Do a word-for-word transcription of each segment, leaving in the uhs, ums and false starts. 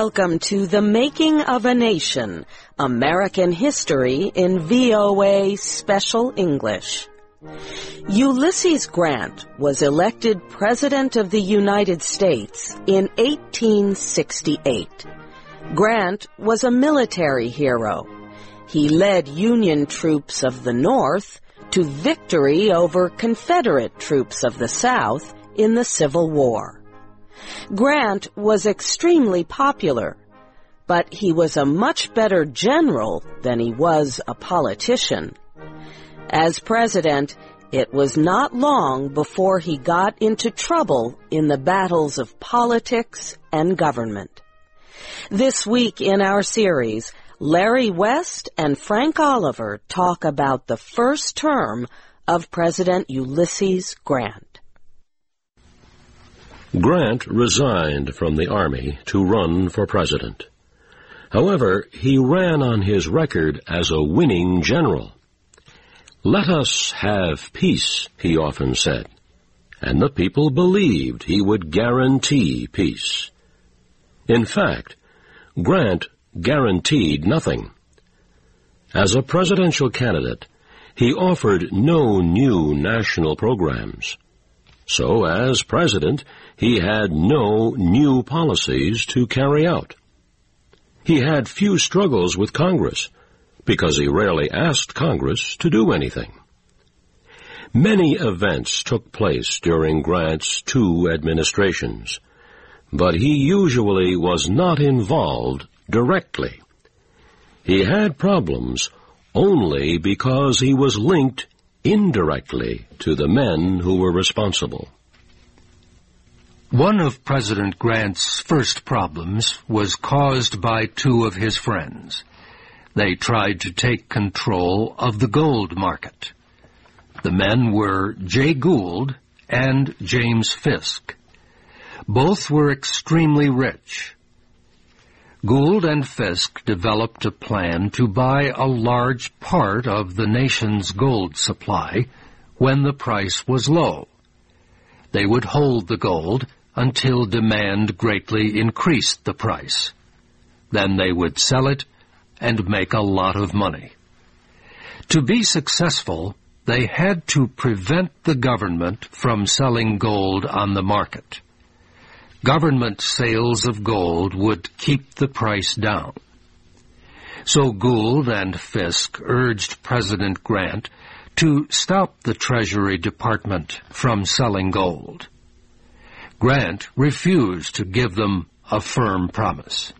Welcome to The Making of a Nation, American History in V O A Special English. Ulysses Grant was elected President of the United States in eighteen sixty-eight. Grant was a military hero. He led Union troops of the North to victory over Confederate troops of the South in the Civil War. Grant was extremely popular, but he was a much better general than he was a politician. As president, it was not long before he got into trouble in the battles of politics and government. This week in our series, Larry West and Frank Oliver talk about the first term of President Ulysses Grant. Grant resigned from the Army to run for president. However, he ran on his record as a winning general. "Let us have peace," he often said, and the people believed he would guarantee peace. In fact, Grant guaranteed nothing. As a presidential candidate, he offered no new national programs. So, as president, he had no new policies to carry out. He had few struggles with Congress, because he rarely asked Congress to do anything. Many events took place during Grant's two administrations, but he usually was not involved directly. He had problems only because he was linked indirectly to the men who were responsible. One of President Grant's first problems was caused by two of his friends. They tried to take control of the gold market. The men were Jay Gould and James Fisk. Both were extremely rich. Gould and Fisk developed a plan to buy a large part of the nation's gold supply when the price was low. They would hold the gold until demand greatly increased the price. Then they would sell it and make a lot of money. To be successful, they had to prevent the government from selling gold on the market. Government sales of gold would keep the price down. So Gould and Fisk urged President Grant to stop the Treasury Department from selling gold. Grant refused to give them a firm promise.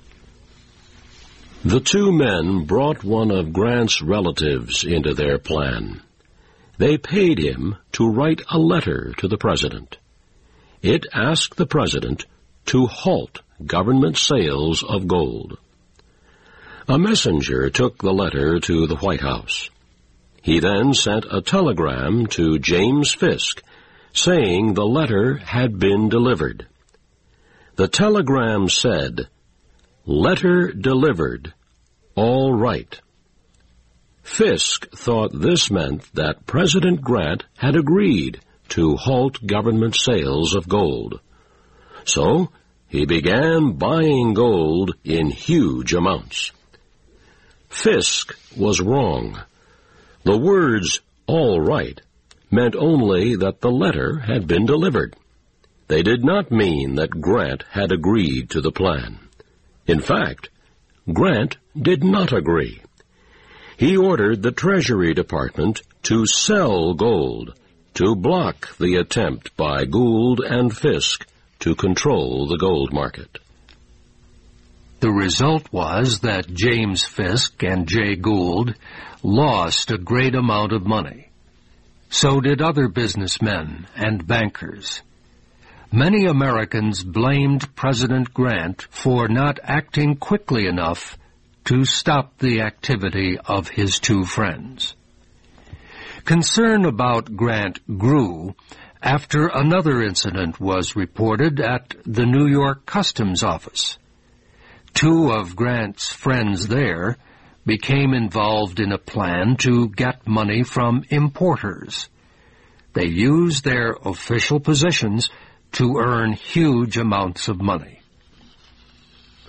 The two men brought one of Grant's relatives into their plan. They paid him to write a letter to the president. It asked the president to halt government sales of gold. A messenger took the letter to the White House. He then sent a telegram to James Fisk saying the letter had been delivered. The telegram said, "Letter delivered. All right." Fisk thought this meant that President Grant had agreed to halt government sales of gold. So he began buying gold in huge amounts. Fisk was wrong. The words, "all right," meant only that the letter had been delivered. They did not mean that Grant had agreed to the plan. In fact, Grant did not agree. He ordered the Treasury Department to sell gold, to block the attempt by Gould and Fisk to control the gold market. The result was that James Fisk and Jay Gould lost a great amount of money. So did other businessmen and bankers. Many Americans blamed President Grant for not acting quickly enough to stop the activity of his two friends. Concern about Grant grew after another incident was reported at the New York Customs Office. Two of Grant's friends there became involved in a plan to get money from importers. They used their official positions to earn huge amounts of money.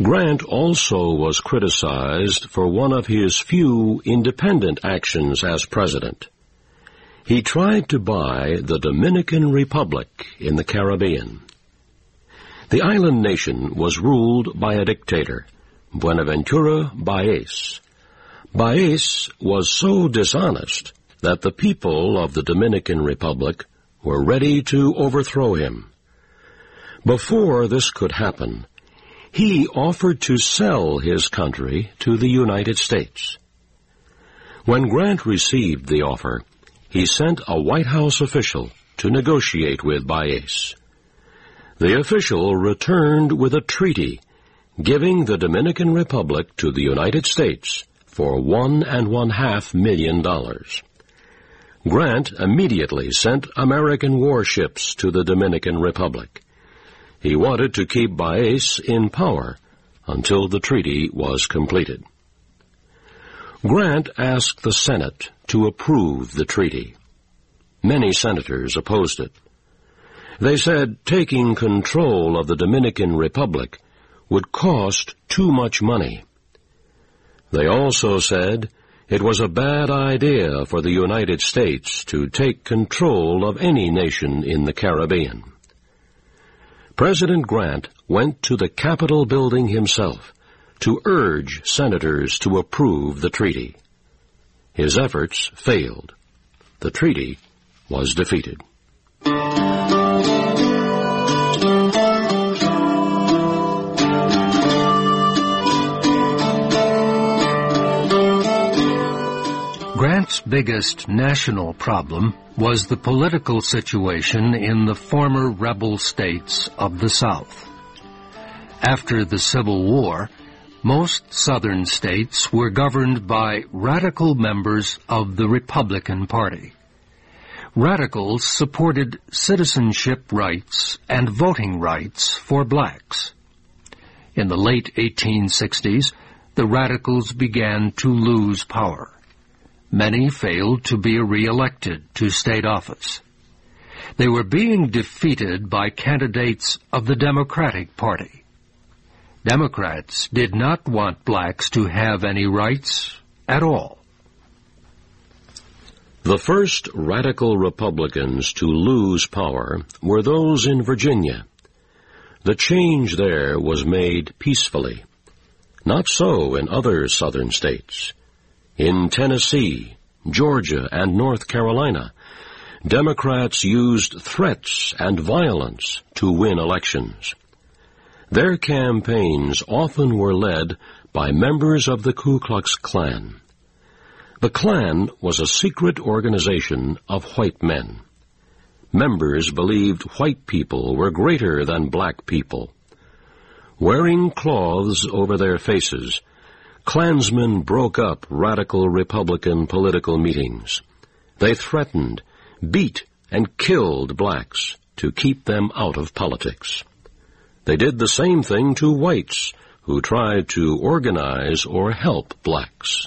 Grant also was criticized for one of his few independent actions as president. He tried to buy the Dominican Republic in the Caribbean. The island nation was ruled by a dictator, Buenaventura Báez. Báez was so dishonest that the people of the Dominican Republic were ready to overthrow him. Before this could happen, he offered to sell his country to the United States. When Grant received the offer, he sent a White House official to negotiate with Báez. The official returned with a treaty giving the Dominican Republic to the United States for one and one half million dollars. Grant immediately sent American warships to the Dominican Republic. He wanted to keep Báez in power until the treaty was completed. Grant asked the Senate to approve the treaty. Many senators opposed it. They said taking control of the Dominican Republic would cost too much money. They also said it was a bad idea for the United States to take control of any nation in the Caribbean. President Grant went to the Capitol building himself to urge senators to approve the treaty. His efforts failed. The treaty was defeated. Grant's biggest national problem was the political situation in the former rebel states of the South. After the Civil War, most Southern states were governed by radical members of the Republican Party. Radicals supported citizenship rights and voting rights for blacks. In the late eighteen sixties, the Radicals began to lose power. Many failed to be re-elected to state office. They were being defeated by candidates of the Democratic Party. Democrats did not want blacks to have any rights at all. The first radical Republicans to lose power were those in Virginia. The change there was made peacefully. Not so in other Southern states. In Tennessee, Georgia, and North Carolina, Democrats used threats and violence to win elections. Their campaigns often were led by members of the Ku Klux Klan. The Klan was a secret organization of white men. Members believed white people were greater than black people. Wearing cloths over their faces, Klansmen broke up radical Republican political meetings. They threatened, beat, and killed blacks to keep them out of politics. They did the same thing to whites who tried to organize or help blacks.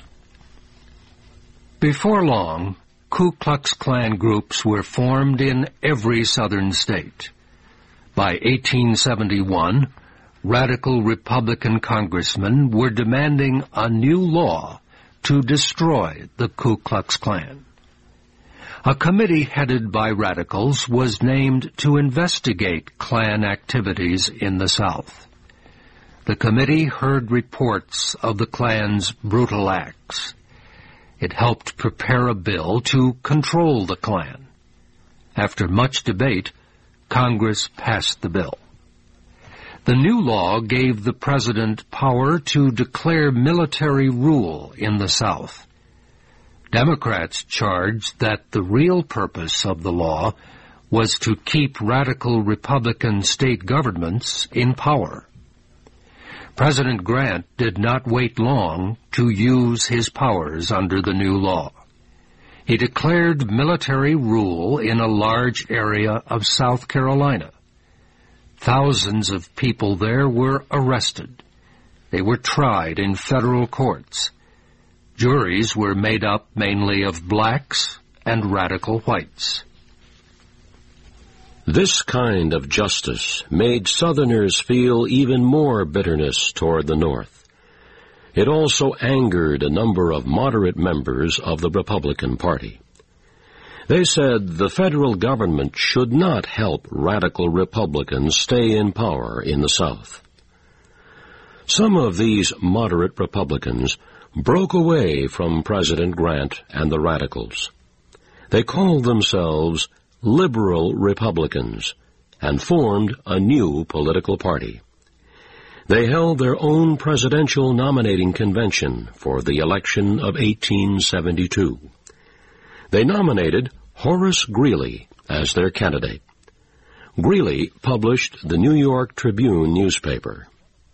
Before long, Ku Klux Klan groups were formed in every Southern state. By eighteen seventy-one, radical Republican congressmen were demanding a new law to destroy the Ku Klux Klan. A committee headed by radicals was named to investigate Klan activities in the South. The committee heard reports of the Klan's brutal acts. It helped prepare a bill to control the Klan. After much debate, Congress passed the bill. The new law gave the president power to declare military rule in the South. Democrats charged that the real purpose of the law was to keep radical Republican state governments in power. President Grant did not wait long to use his powers under the new law. He declared military rule in a large area of South Carolina. Thousands of people there were arrested. They were tried in federal courts. Juries were made up mainly of blacks and radical whites. This kind of justice made Southerners feel even more bitterness toward the North. It also angered a number of moderate members of the Republican Party. They said the federal government should not help radical Republicans stay in power in the South. Some of these moderate Republicans broke away from President Grant and the radicals. They called themselves Liberal Republicans and formed a new political party. They held their own presidential nominating convention for the election of eighteen seventy-two. They nominated Horace Greeley as their candidate. Greeley published the New York Tribune newspaper.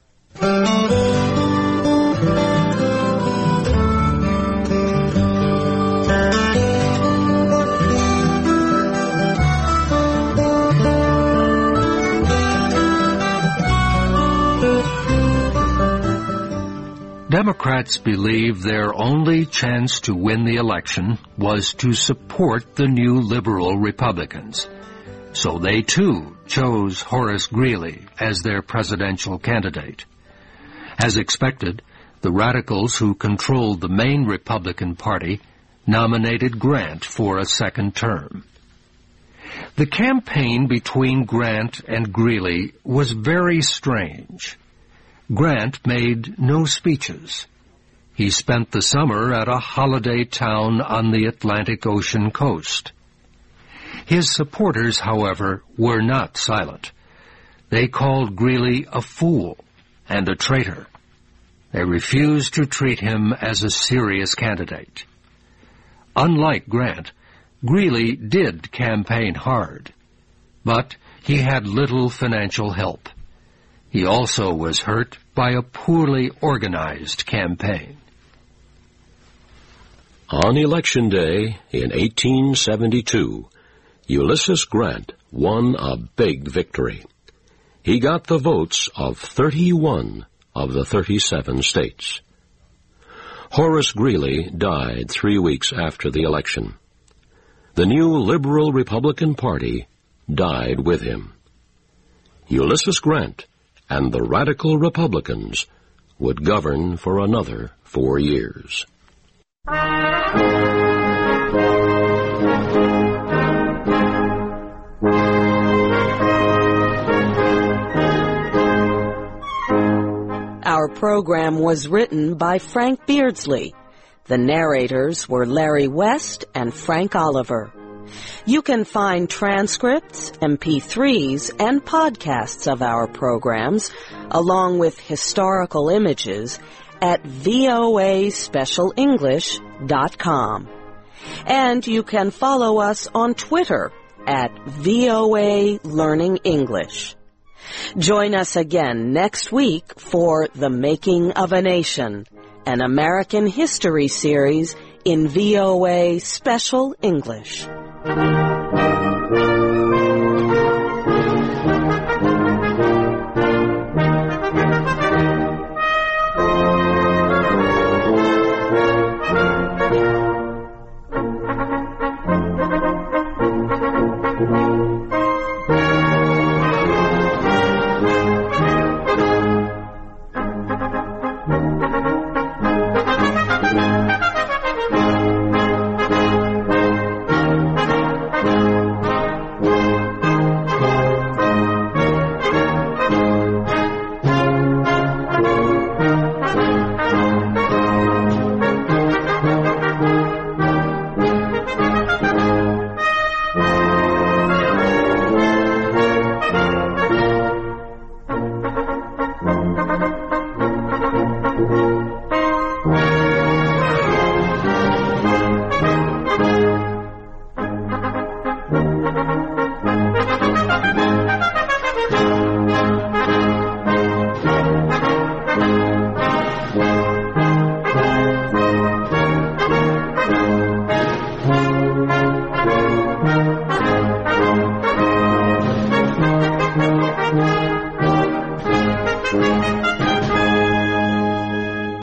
Democrats believed their only chance to win the election was to support the new liberal Republicans. So they, too, chose Horace Greeley as their presidential candidate. As expected, the radicals who controlled the main Republican Party nominated Grant for a second term. The campaign between Grant and Greeley was very strange. Grant made no speeches. He spent the summer at a holiday town on the Atlantic Ocean coast. His supporters, however, were not silent. They called Greeley a fool and a traitor. They refused to treat him as a serious candidate. Unlike Grant, Greeley did campaign hard, but he had little financial help. He also was hurt by a poorly organized campaign. On Election Day in eighteen seventy-two, Ulysses Grant won a big victory. He got the votes of thirty-one of the thirty-seven states. Horace Greeley died three weeks after the election. The new Liberal Republican Party died with him. Ulysses Grant and the radical Republicans would govern for another four years. Our program was written by Frank Beardsley. The narrators were Larry West and Frank Oliver. You can find transcripts, M P threes, and podcasts of our programs, along with historical images, at V O A special english dot com. And you can follow us on Twitter at V O A Learning English. Join us again next week for The Making of a Nation, an American history series in V O A Special English. Thank you.